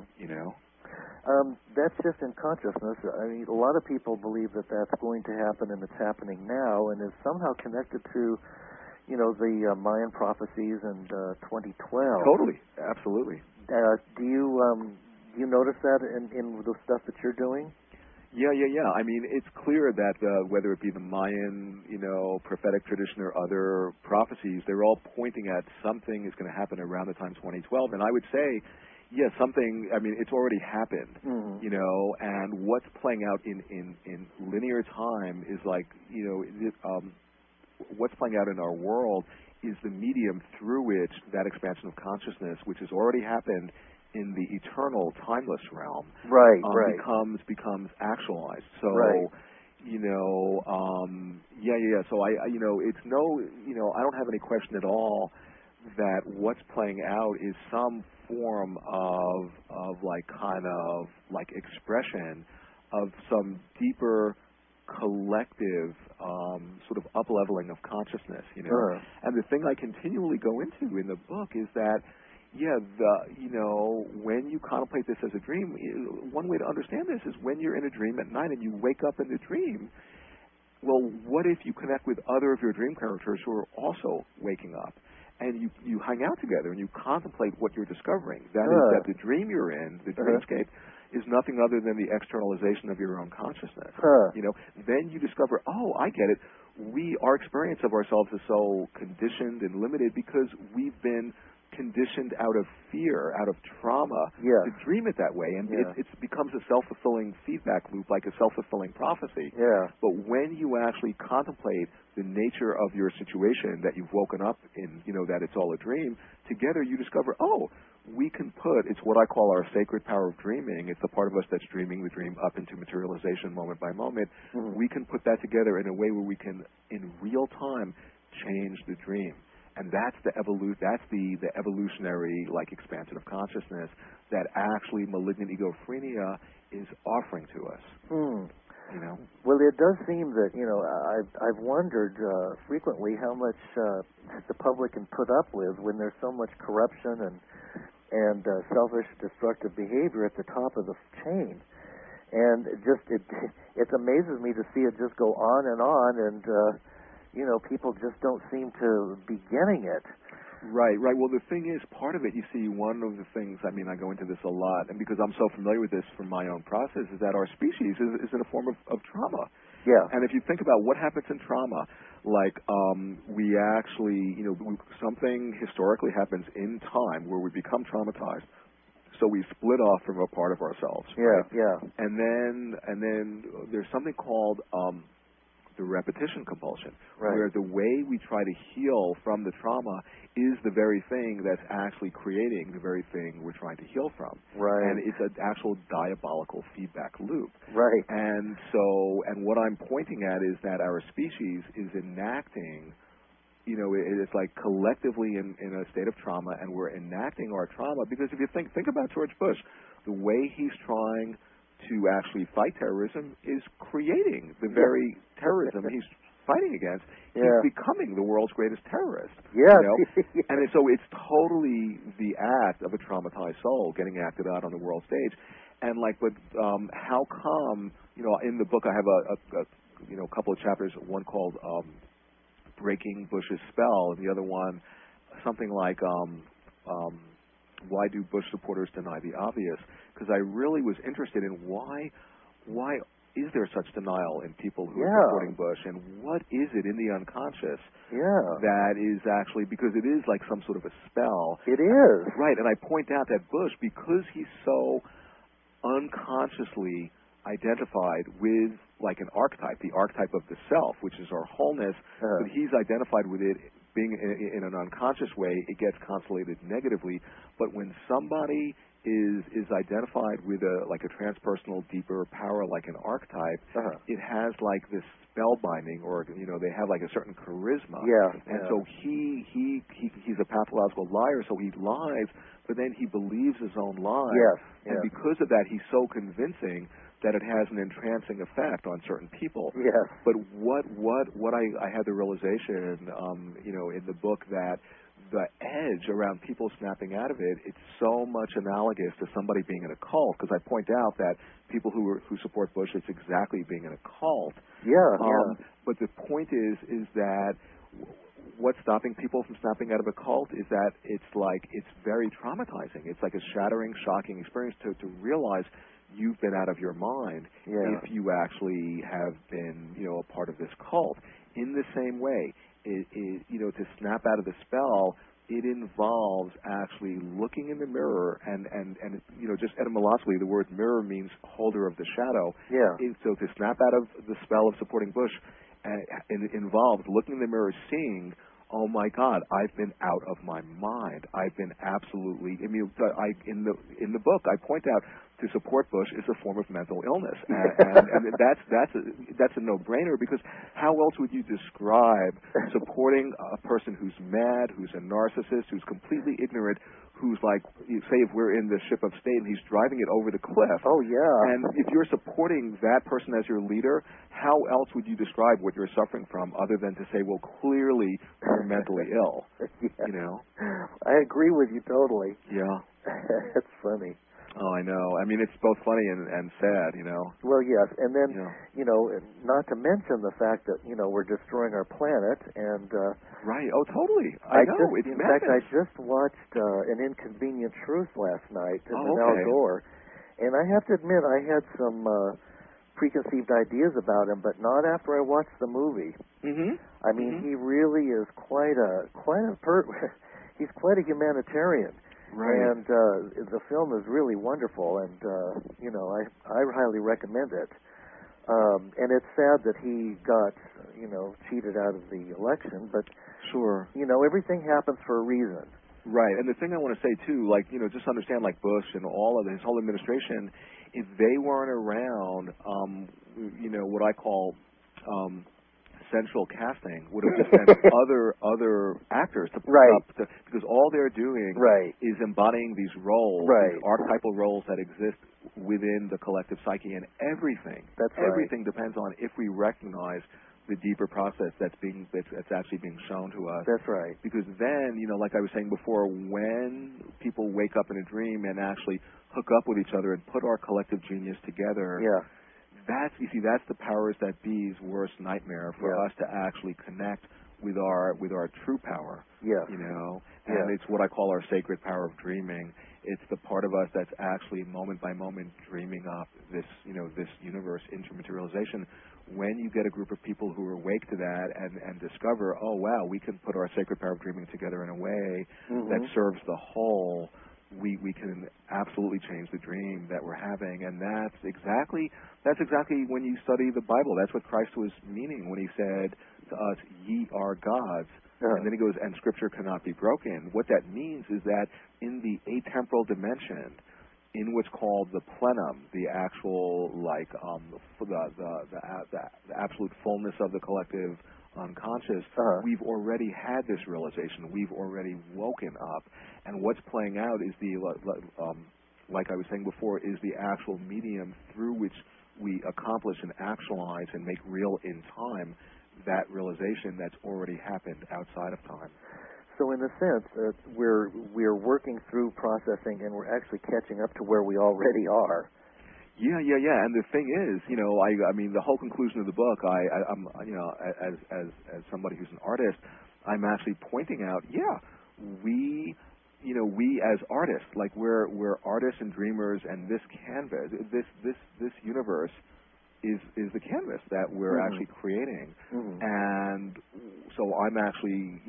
Speaker 1: That's just in consciousness. I mean, a lot of people believe that that's going to happen and it's happening now and is somehow connected to, the Mayan prophecies and 2012.
Speaker 2: Totally. Absolutely.
Speaker 1: Do you notice that in the stuff that you're doing?
Speaker 2: Yeah. I mean, it's clear that whether it be the Mayan, prophetic tradition or other prophecies, they're all pointing at something is going to happen around the time 2012. And I would say, something, I mean, it's already happened, and what's playing out in linear time is like, what's playing out in our world is the medium through which that expansion of consciousness, which has already happened in the eternal, timeless realm, becomes actualized. So, So it's I don't have any question at all that what's playing out is some form of expression of some deeper collective sort of up-leveling of consciousness, And the thing I continually go into in the book is that, when you contemplate this as a dream, one way to understand this is when you're in a dream at night and you wake up in the dream, well, what if you connect with other of your dream characters who are also waking up? And you hang out together and you contemplate what you're discovering. That is that the dream you're in, the dreamscape, is nothing other than the externalization of your own consciousness. Then you discover, oh, I get it. Our experience of ourselves is so conditioned and limited because we've been conditioned out of fear, out of trauma, to dream it that way. And it becomes a self-fulfilling feedback loop, like a self-fulfilling prophecy. But when you actually contemplate the nature of your situation that you've woken up in, that it's all a dream, together you discover, oh, we can it's what I call our sacred power of dreaming. It's the part of us that's dreaming the dream up into materialization moment by moment. We can put that together in a way where we can, in real time, change the dream. And that's the evolutionary expansion of consciousness that actually malignant egophrenia is offering to us.
Speaker 1: Well, it does seem that I've wondered frequently how much the public can put up with when there's so much corruption and selfish, destructive behavior at the top of the chain. And it amazes me to see it just go on, and people just don't seem to be getting it.
Speaker 2: Right. Well, the thing is, part of it, you see, one of the things, I mean, I go into this a lot, and because I'm so familiar with this from my own process, is that our species is in a form of trauma. And if you think about what happens in trauma, we actually, something historically happens in time where we become traumatized. So we split off from a part of ourselves. Right? And then there's something called the repetition compulsion,
Speaker 1: Right.
Speaker 2: where the way we try to heal from the trauma is the very thing that's actually creating the very thing we're trying to heal from.
Speaker 1: Right.
Speaker 2: And it's an actual diabolical feedback loop.
Speaker 1: Right.
Speaker 2: And what I'm pointing at is that our species is enacting, it's like collectively in a state of trauma, and we're enacting our trauma, because if you think about George Bush, the way he's trying to actually fight terrorism is creating the very terrorism he's fighting against.
Speaker 1: Yeah.
Speaker 2: He's becoming the world's greatest terrorist.
Speaker 1: Yeah.
Speaker 2: And so it's totally the act of a traumatized soul getting acted out on the world stage. And how come, in the book I have a couple of chapters, one called Breaking Bush's Spell, and the other one something like why do Bush supporters deny the obvious? Because I really was interested in why is there such denial in people who are supporting Bush, and what is it in the unconscious that is actually, because it is like some sort of a spell.
Speaker 1: It is.
Speaker 2: Right, and I point out that Bush, because he's so unconsciously identified with like an archetype, the archetype of the self, which is our wholeness, but he's identified with it being in an unconscious way, it gets constellated negatively. But when somebody is identified with a transpersonal, deeper power like an archetype, it has like this spellbinding, or they have like a certain charisma. And so he's a pathological liar, so he lies, but then he believes his own lies. And because of that, he's so convincing that it has an entrancing effect on certain people. But what I had the realization, in the book, that the edge around people snapping out of it, it's so much analogous to somebody being in a cult, because I point out that people who support Bush, it's exactly being in a cult. But the point is that what's stopping people from snapping out of a cult is that it's very traumatizing. It's like a shattering, shocking experience to realize you've been out of your mind if you actually have been, a part of this cult. In the same way, to snap out of the spell, it involves actually looking in the mirror, and just etymologically, the word mirror means holder of the shadow. So to snap out of the spell of supporting Bush, it involves looking in the mirror, seeing, oh my God, I've been out of my mind. I've been absolutely. In the book, I point out to support Bush is a form of mental illness, and that's a no-brainer, because how else would you describe supporting a person who's mad, who's a narcissist, who's completely ignorant, who's like, say if we're in the ship of state and he's driving it over the cliff. And if you're supporting that person as your leader, how else would you describe what you're suffering from other than to say, well, clearly you're mentally ill,
Speaker 1: I agree with you totally. That's funny.
Speaker 2: Oh, I know. I mean, it's both funny and sad,
Speaker 1: Well, yes, and then, not to mention the fact that, we're destroying our planet, and...
Speaker 2: Right. Oh, totally. I know. It's
Speaker 1: in
Speaker 2: madness.
Speaker 1: fact, I just watched An Inconvenient Truth last night, Al Gore, and I have to admit I had some preconceived ideas about him, but not after I watched the movie. I mean, he really is he's quite a humanitarian. And the film is really wonderful, and I highly recommend it. And it's sad that he got cheated out of the election, but everything happens for a reason.
Speaker 2: Right, and the thing I want to say too, just understand, Bush and all of his whole administration, if they weren't around, what I call central casting would have just been other actors to put up, because all they're doing is embodying these roles, these archetypal roles that exist within the collective psyche, and everything depends on if we recognize the deeper process that's actually being shown to us.
Speaker 1: That's right.
Speaker 2: Because then, like I was saying before, when people wake up in a dream and actually hook up with each other and put our collective genius together, that's the powers that be's worst nightmare, for us to actually connect with our true power. And it's what I call our sacred power of dreaming. It's the part of us that's actually moment by moment dreaming up this universe into materialization. When you get a group of people who are awake to that and discover, oh wow, we can put our sacred power of dreaming together in a way that serves the whole, we can absolutely change the dream that we're having. And that's exactly when you study the Bible. That's what Christ was meaning when he said to us, "Ye are gods." And then he goes, "And Scripture cannot be broken." What that means is that in the atemporal dimension, in what's called the plenum, the actual the absolute fullness of the collective unconscious, we've already had this realization. We've already woken up, and what's playing out is like I was saying before, is the actual medium through which we accomplish and actualize and make real in time that realization that's already happened outside of time.
Speaker 1: So in a sense, we're working through processing, and we're actually catching up to where we already are.
Speaker 2: Yeah. And the thing is, I mean, the whole conclusion of the book, I'm as somebody who's an artist, I'm actually pointing out, we as artists, like we're artists and dreamers, and this canvas, this universe is the canvas that we're actually creating. And so I'm actually,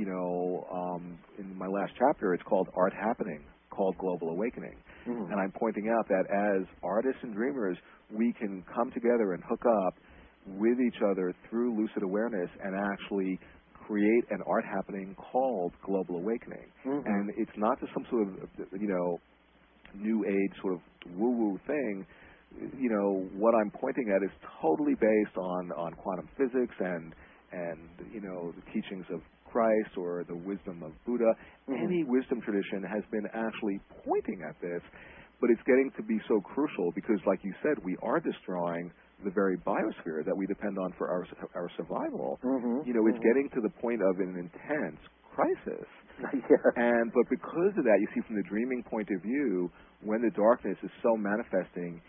Speaker 2: in my last chapter, it's called Art Happening, called Global Awakening. And I'm pointing out that as artists and dreamers, we can come together and hook up with each other through lucid awareness and actually create an art happening called Global Awakening. And it's not just some sort of, new age sort of woo-woo thing. What I'm pointing at is totally based on quantum physics and the teachings of Christ or the wisdom of Buddha. Any wisdom tradition has been actually pointing at this, but it's getting to be so crucial because, like you said, we are destroying the very biosphere that we depend on for our survival. It's getting to the point of an intense crisis. But because of that, you see, from the dreaming point of view, when the darkness is so manifesting,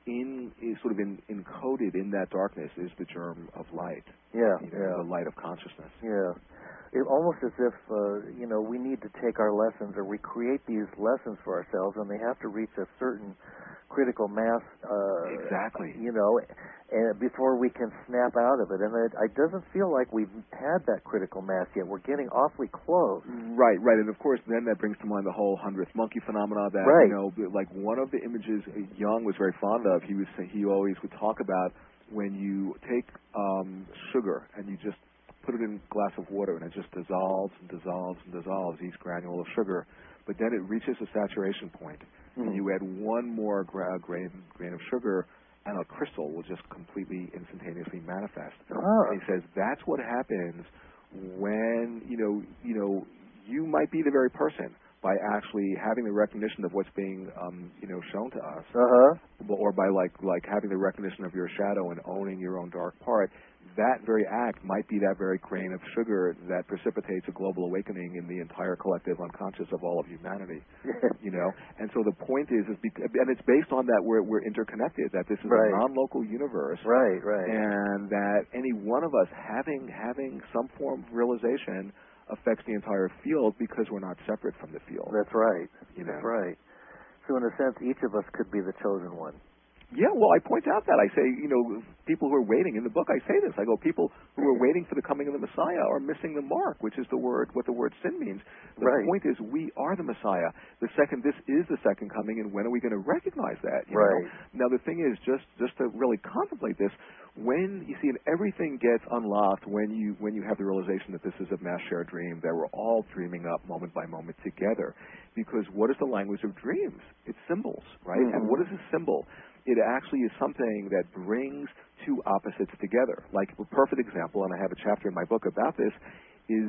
Speaker 2: encoded in that darkness is the germ of light. The light of consciousness.
Speaker 1: It almost as if we need to take our lessons or recreate these lessons for ourselves, and they have to reach a certain critical mass.
Speaker 2: Exactly.
Speaker 1: And before we can snap out of it, and it doesn't feel like we've had that critical mass yet. We're getting awfully close.
Speaker 2: Right. And of course, then that brings to mind the whole 100th monkey phenomena. That like one of the images Jung was very fond of. He always would talk about when you take sugar and you just put it in a glass of water and it just dissolves and dissolves and dissolves, each granule of sugar. But then it reaches a saturation point, and you add one more grain of sugar, and a crystal will just completely instantaneously manifest. And he says that's what happens when you might be the very person by actually having the recognition of what's being shown to us, or by like having the recognition of your shadow and owning your own dark part. That very act might be that very grain of sugar that precipitates a global awakening in the entire collective unconscious of all of humanity. And so the point is and it's based on that we're interconnected, that this is a non-local universe, and that any one of us having some form of realization affects the entire field because we're not separate from the field.
Speaker 1: That's right. That's right. So in a sense, each of us could be the chosen one.
Speaker 2: Yeah, well, I point out that. I say, people who are waiting, in the book I say this, I go, people who are waiting for the coming of the Messiah are missing the mark, which is what the word sin means. The point is, we are the Messiah. This is the second coming, and when are we going to recognize that? You know? Now, the thing is, just to really contemplate this, when you see, and everything gets unlocked when you have the realization that this is a mass shared dream, that we're all dreaming up moment by moment together. Because what is the language of dreams? It's symbols, right? And what is a symbol? It actually is something that brings two opposites together. Like a perfect example, and I have a chapter in my book about this, is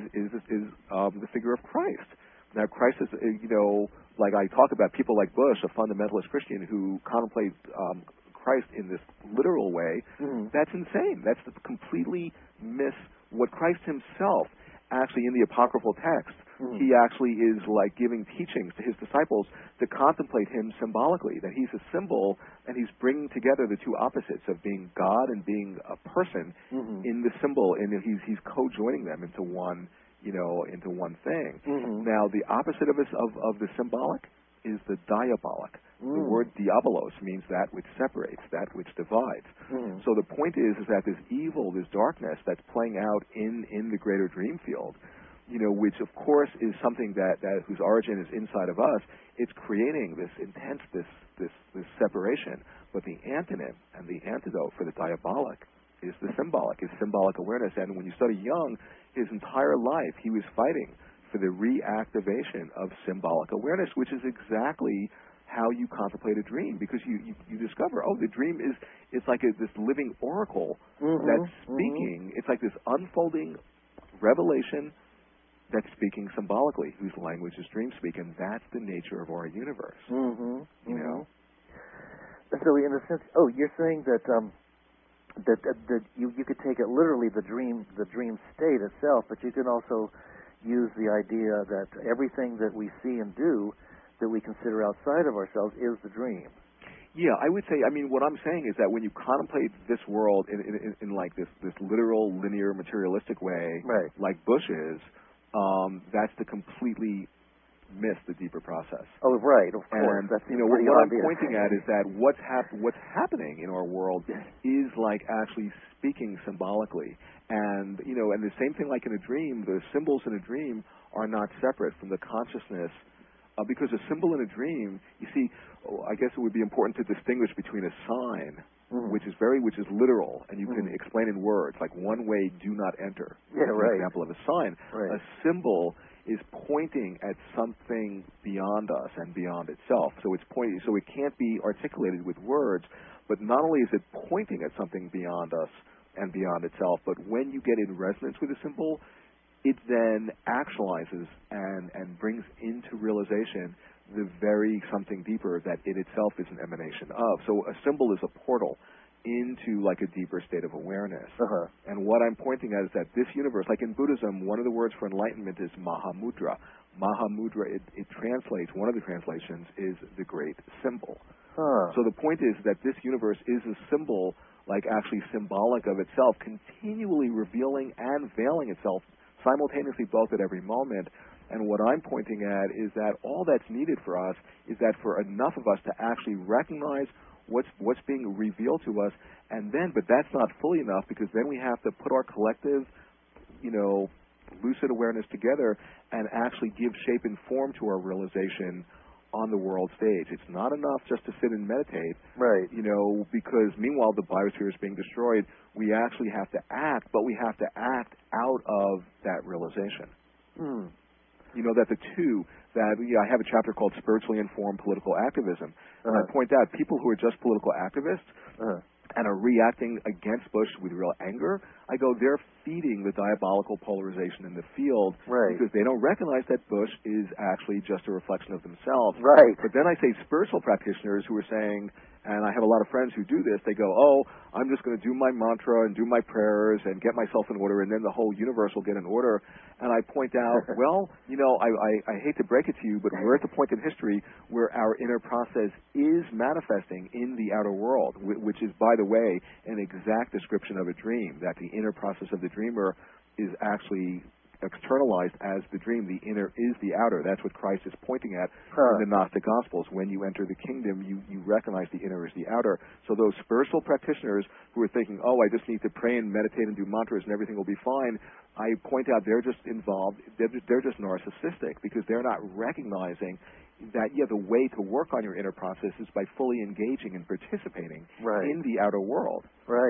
Speaker 2: the figure of Christ. Now, Christ is, like I talk about people like Bush, a fundamentalist Christian who contemplate Christ in this literal way. That's insane. That's to completely miss what Christ himself, actually in the apocryphal text, he actually is like giving teachings to his disciples to contemplate him symbolically, that he's a symbol and he's bringing together the two opposites of being God and being a person in the symbol, and he's co-joining them into one, into one thing. Now, the opposite of the symbolic is the diabolic. The word diabolos means that which separates, that which divides. So the point is that this evil, this darkness that's playing out in the greater dream field, which of course is something that whose origin is inside of us. It's creating this intense, this separation. But the antonym and the antidote for the diabolic is the symbolic, is symbolic awareness. And when you study Jung, his entire life he was fighting for the reactivation of symbolic awareness, which is exactly how you contemplate a dream, because you discover, the dream it's like this living oracle that's speaking. It's like this unfolding revelation that's speaking symbolically, whose language is dream speak, and that's the nature of our universe. You know.
Speaker 1: So in a sense, you're saying that that you could take it literally, the dream state itself, but you can also use the idea that everything that we see and do that we consider outside of ourselves is the dream.
Speaker 2: Yeah, I would say, what I'm saying is that when you contemplate this world in like this literal, linear, materialistic way,
Speaker 1: right,
Speaker 2: like Bush is, that's to completely miss the deeper process.
Speaker 1: Oh, right, of course.
Speaker 2: And,
Speaker 1: that's
Speaker 2: what
Speaker 1: obvious.
Speaker 2: I'm pointing at is that what's happening in our world is like actually speaking symbolically. And, and the same thing like in a dream, the symbols in a dream are not separate from the consciousness. Because a symbol in a dream, you see, I guess it would be important to distinguish between a sign, which is literal, and you can explain in words, like one way, do not enter.
Speaker 1: Yeah, right.
Speaker 2: An example of a sign.
Speaker 1: Right.
Speaker 2: A symbol is pointing at something beyond us and beyond itself. So it's pointing. So it can't be articulated with words, but not only is it pointing at something beyond us and beyond itself, but when you get in resonance with a symbol, it then actualizes and brings into realization the very something deeper that it itself is an emanation of. So a symbol is a portal into like a deeper state of awareness. And what I'm pointing at is that this universe, like in Buddhism, one of the words for enlightenment is Mahamudra. Mahamudra, it translates, one of the translations is the great symbol. So the point is that this universe is a symbol, like actually symbolic of itself, continually revealing and veiling itself simultaneously, both at every moment. And what I'm pointing at is that all that's needed for us is that for enough of us to actually recognize what's being revealed to us, and then, but that's not fully enough, because then we have to put our collective, lucid awareness together and actually give shape and form to our realization on the world stage. It's not enough just to sit and meditate,
Speaker 1: right?
Speaker 2: Because meanwhile the biosphere is being destroyed. We actually have to act, but we have to act out of that realization. That the two, I have a chapter called Spiritually Informed Political Activism, and I point out people who are just political activists and are reacting against Bush with real anger, I go, they're feeding the diabolical polarization in the field, because they don't recognize that Bush is actually just a reflection of themselves.
Speaker 1: Right.
Speaker 2: But then I say spiritual practitioners who are saying, and I have a lot of friends who do this, they go, I'm just going to do my mantra and do my prayers and get myself in order, and then the whole universe will get in order. And I point out, I hate to break it to you, but we're at the point in history where our inner process is manifesting in the outer world, which is, by the way, an exact description of a dream, that the inner process of the dreamer is actually externalized as the dream. The inner is the outer. That's what Christ is pointing at in the Gnostic Gospels. When you enter the kingdom, you recognize the inner is the outer. So those spiritual practitioners who are thinking, I just need to pray and meditate and do mantras and everything will be fine, I point out they're just involved, they're just narcissistic, because they're not recognizing that, the way to work on your inner process is by fully engaging and participating in the outer world.
Speaker 1: Right.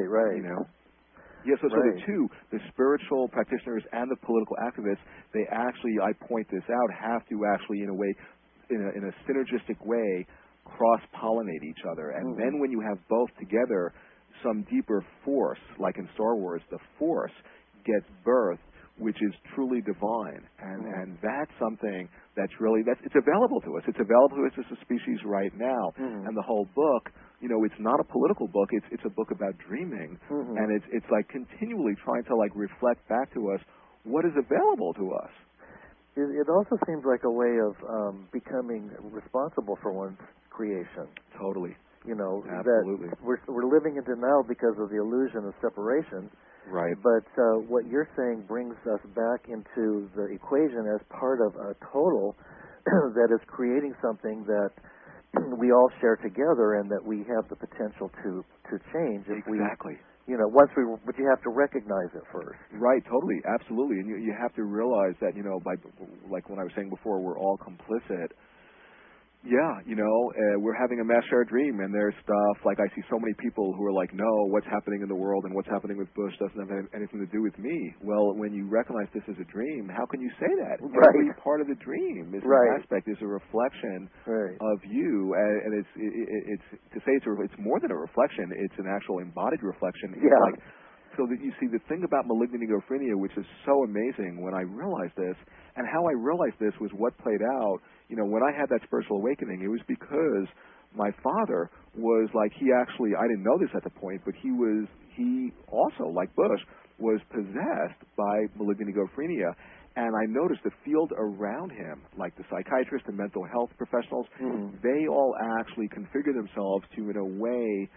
Speaker 2: So the two, the spiritual practitioners and the political activists, they actually, I point this out, have to actually, in a way, in a synergistic way, cross-pollinate each other. And then when you have both together, some deeper force, like in Star Wars, the Force gets birth, which is truly divine. And that's something that's really, it's available to us. It's available to us as a species right now. And the whole book, it's not a political book. It's a book about dreaming. And it's like continually trying to like reflect back to us what is available to us.
Speaker 1: It also seems like a way of becoming responsible for one's creation.
Speaker 2: Totally.
Speaker 1: That
Speaker 2: Absolutely.
Speaker 1: we're living in denial because of the illusion of separation.
Speaker 2: Right.
Speaker 1: But what you're saying brings us back into the equation as part of a total that is creating something that we all share together, and that we have the potential to change if we but you have to recognize it first.
Speaker 2: Right, totally, absolutely. And you have to realize that, by, like when I was saying before, we're all complicit. Yeah, we're having a mass shared dream, and there's stuff, like I see so many people who are like, no, what's happening in the world and what's happening with Bush doesn't have anything to do with me. Well, when you recognize this is a dream, how can you say that?
Speaker 1: Right.
Speaker 2: Every part of the dream is
Speaker 1: right.
Speaker 2: an aspect, is a reflection
Speaker 1: right.
Speaker 2: of you, and it's to say it's more than a reflection, it's an actual embodied reflection. It's like, so that you see the thing about malignant egophrenia, which is so amazing when I realized this, and how I realized this was what played out. When I had that spiritual awakening, it was because my father was like, I didn't know this at the point, but he also, like Bush, was possessed by malignant egophrenia. And I noticed the field around him, like the psychiatrists and mental health professionals, they all actually configure themselves to, in a way,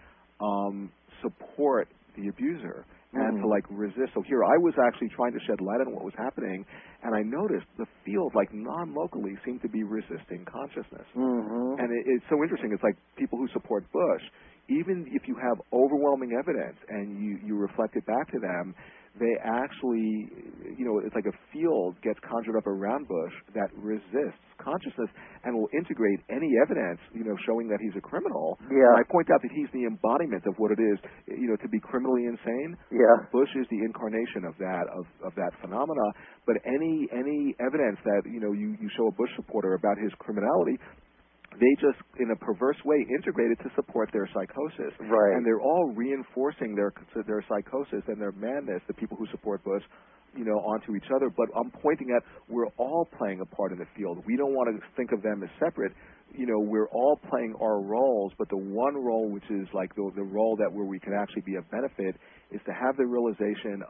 Speaker 2: support the abuser and to resist. So here I was actually trying to shed light on what was happening, and I noticed the field, like non-locally, seemed to be resisting consciousness. And it's so interesting. It's like people who support Bush, even if you have overwhelming evidence and you reflect it back to them, they actually, it's like a field gets conjured up around Bush that resists consciousness and will integrate any evidence, showing that he's a criminal.
Speaker 1: Yeah.
Speaker 2: And I point out that he's the embodiment of what it is, to be criminally insane.
Speaker 1: Yeah.
Speaker 2: Bush is the incarnation of that phenomena. But any evidence that, you show a Bush supporter about his criminality, they just, in a perverse way, integrate it to support their psychosis.
Speaker 1: Right.
Speaker 2: And they're all reinforcing their psychosis and their madness, the people who support Bush, onto each other. But I'm pointing at, we're all playing a part in the field. We don't want to think of them as separate. We're all playing our roles, but the one role, which is like the role that where we can actually be of benefit, is to have the realization,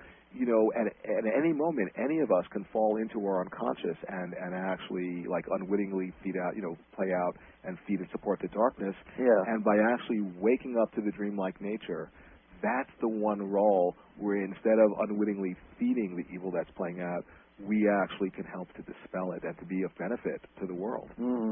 Speaker 2: at any moment, any of us can fall into our unconscious and actually, like, unwittingly play out and feed and support the darkness.
Speaker 1: Yeah.
Speaker 2: And by actually waking up to the dreamlike nature, that's the one role where instead of unwittingly feeding the evil that's playing out, we actually can help to dispel it and to be of benefit to the world.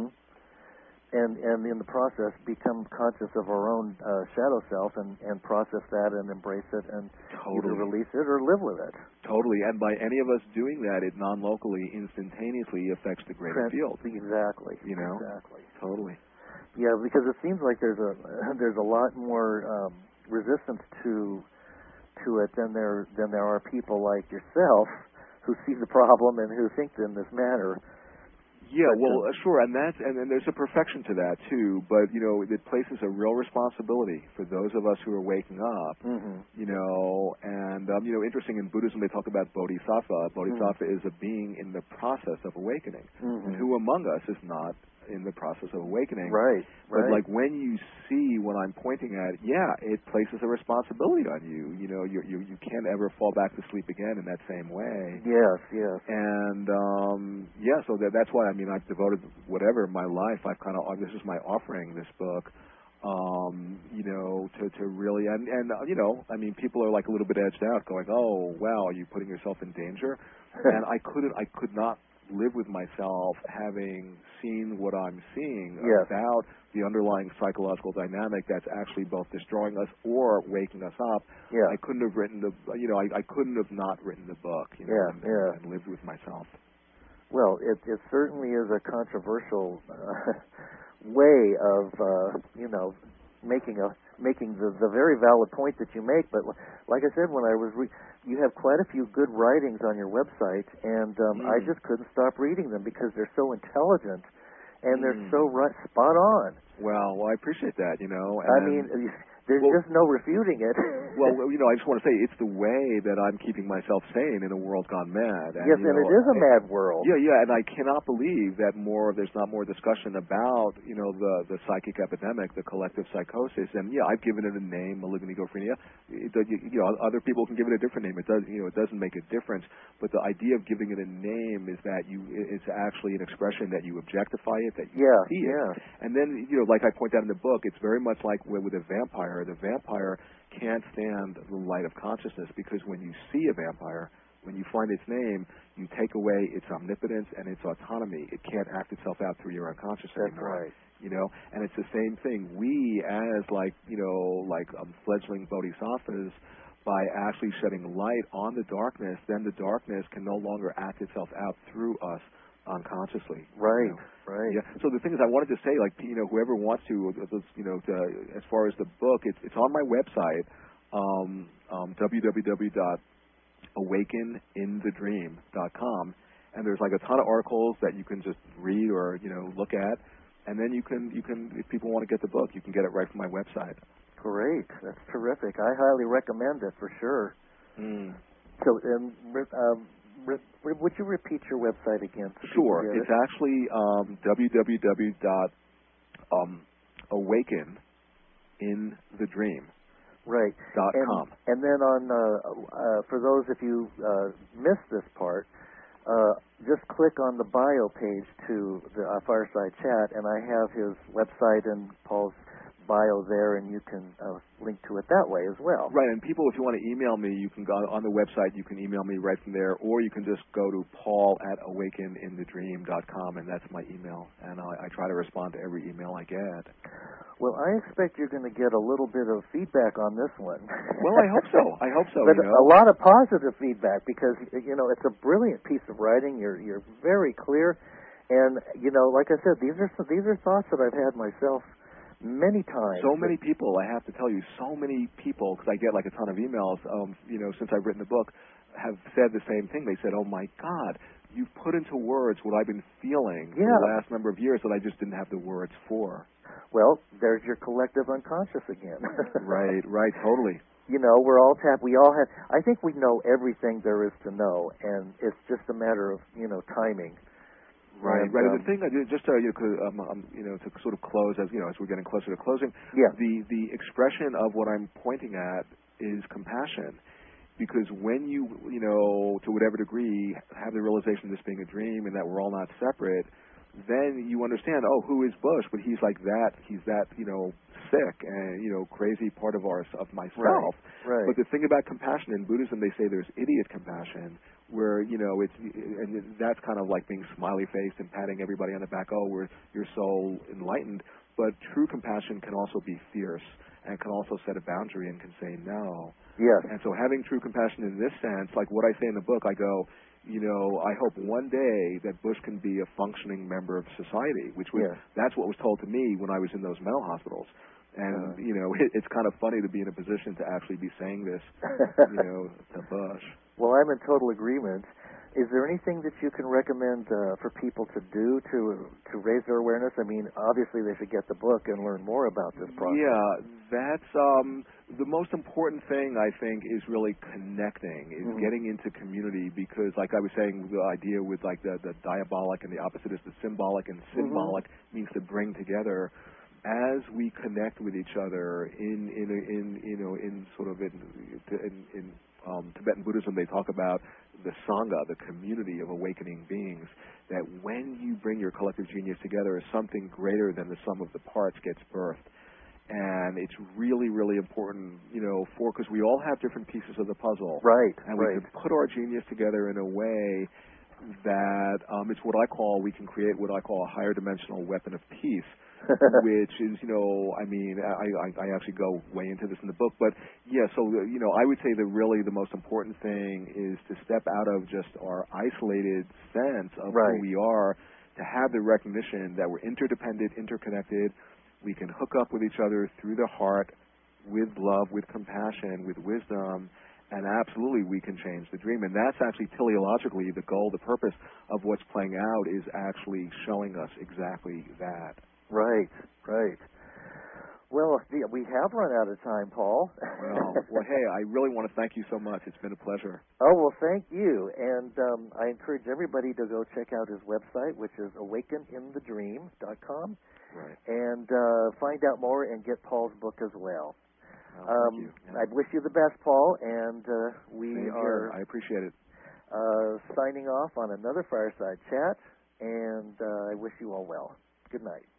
Speaker 1: And in the process become conscious of our own shadow self and process that and embrace it and either release it or live with it.
Speaker 2: Totally. And by any of us doing that, it non-locally, instantaneously affects the greater field.
Speaker 1: Exactly.
Speaker 2: Exactly. Totally.
Speaker 1: Yeah, because it seems like there's a lot more resistance to it than there are people like yourself who see the problem and who think in this manner.
Speaker 2: Yeah, sure, and there's a perfection to that too. But it places a real responsibility for those of us who are waking up. And interesting, in Buddhism they talk about bodhisattva. Bodhisattva is a being in the process of awakening, and who among us is not in the process of awakening?
Speaker 1: Right.
Speaker 2: But like when you see what I'm pointing at, it places a responsibility on you. You can't ever fall back to sleep again in that same way.
Speaker 1: Yes.
Speaker 2: And so that's why I've devoted my life. I've kind of this is my offering, this book, to really and people are like a little bit edged out, going, oh wow, are you putting yourself in danger? And I could not live with myself having seen what I'm seeing about the underlying psychological dynamic that's actually both destroying us or waking us up. I couldn't have written I couldn't have not written the book, and lived with myself.
Speaker 1: Well, it certainly is a controversial way of making the very valid point that you make. But like I said, when I was you have quite a few good writings on your website, and I just couldn't stop reading them because they're so intelligent and they're so spot on.
Speaker 2: Well, I appreciate that.
Speaker 1: There's just no refuting it.
Speaker 2: Well, I just want to say it's the way that I'm keeping myself sane in a world gone mad. And,
Speaker 1: yes, and it is a mad world.
Speaker 2: Yeah, and I cannot believe that there's not more discussion about, the psychic epidemic, the collective psychosis. And I've given it a name, malignant egophrenia. Other people can give it a different name. It doesn't make a difference. But the idea of giving it a name is that it's actually an expression that you objectify it, that you see it. And then, like I point out in the book, it's very much like with a vampire. The vampire can't stand the light of consciousness because when you see a vampire, when you find its name, you take away its omnipotence and its autonomy. It can't act itself out through your unconscious anymore.
Speaker 1: That's right.
Speaker 2: And it's the same thing. We, as fledgling bodhisattvas, by actually shedding light on the darkness, then the darkness can no longer act itself out through us unconsciously.
Speaker 1: Right, right.
Speaker 2: Yeah. So the thing is, I wanted to say, whoever wants to, as far as the book, it's on my website, www.awakeninthedream.com, and there's a ton of articles that you can just read or look at, and then you can if people want to get the book, you can get it right from my website.
Speaker 1: Great, that's terrific. I highly recommend it for sure.
Speaker 2: Mm.
Speaker 1: So, would you repeat your website again?
Speaker 2: Sure. It's actually www.awakeninthedream.com.
Speaker 1: Right. And then for those if you missed this part, just click on the bio page to the Fireside Chat, and I have his website and Paul's bio there, and you can link to it that way as well.
Speaker 2: Right, and people, if you want to email me, you can go on the website, you can email me right from there, or you can just go to paul@awakeninthedream.com, and that's my email, and I try to respond to every email I get.
Speaker 1: Well, I expect you're going to get a little bit of feedback on this one.
Speaker 2: Well, I hope so.
Speaker 1: But a lot of positive feedback, because it's a brilliant piece of writing. You're very clear, and like I said, these are thoughts that I've had myself many times.
Speaker 2: So many people, I have to tell you, so many people, because I get a ton of emails, since I've written the book, have said the same thing. They said, "Oh my God, you've put into words what I've been feeling for the last number of years that I just didn't have the words for."
Speaker 1: Well, there's your collective unconscious again.
Speaker 2: Right, totally.
Speaker 1: We're all we all have, I think we know everything there is to know, and it's just a matter of, timing.
Speaker 2: Right. And the thing, just to sort of close, as we're getting closer to closing, the expression of what I'm pointing at is compassion, because when you, to whatever degree, have the realization of this being a dream and that we're all not separate, then you understand, who is Bush? But he's like that. He's that, sick and crazy part of myself.
Speaker 1: Right.
Speaker 2: But the thing about compassion in Buddhism, they say there's idiot compassion, where and that's kind of like being smiley faced and patting everybody on the back. You're so enlightened. But true compassion can also be fierce and can also set a boundary and can say no.
Speaker 1: Yes.
Speaker 2: And so having true compassion in this sense, like what I say in the book, I go, I hope one day that Bush can be a functioning member of society, that's what was told to me when I was in those mental hospitals. And, it's kind of funny to be in a position to actually be saying this, to Bush.
Speaker 1: Well, I'm in total agreement. Is there anything that you can recommend for people to do to raise their awareness? I mean, obviously they should get the book and learn more about this process.
Speaker 2: Yeah, that's the most important thing, I think, is really connecting, is getting into community, because, like I was saying, the idea with the diabolic and the opposite is the symbolic, and symbolic means to bring together. As we connect with each other in Tibetan Buddhism, they talk about the Sangha, the community of awakening beings, that when you bring your collective genius together, something greater than the sum of the parts gets birthed. And it's really, really important, because we all have different pieces of the puzzle.
Speaker 1: Right.
Speaker 2: And we can put our genius together in a way that we can create what I call a higher dimensional weapon of peace. Which is, I actually go way into this in the book, but I would say that really the most important thing is to step out of just our isolated sense of who we are, to have the recognition that we're interdependent, interconnected. We can hook up with each other through the heart, with love, with compassion, with wisdom, and absolutely we can change the dream. And that's actually teleologically the goal, the purpose of what's playing out is actually showing us exactly that.
Speaker 1: Right. Well, we have run out of time, Paul.
Speaker 2: Well, hey, I really want to thank you so much. It's been a pleasure.
Speaker 1: Oh, well, thank you. And I encourage everybody to go check out his website, which is awakeninthedream.com.
Speaker 2: Right.
Speaker 1: And find out more and get Paul's book as well.
Speaker 2: Thank you. Yeah.
Speaker 1: I wish you the best, Paul, and we
Speaker 2: Same
Speaker 1: are
Speaker 2: here. I appreciate it.
Speaker 1: Signing off on another Fireside Chat, and I wish you all well. Good night.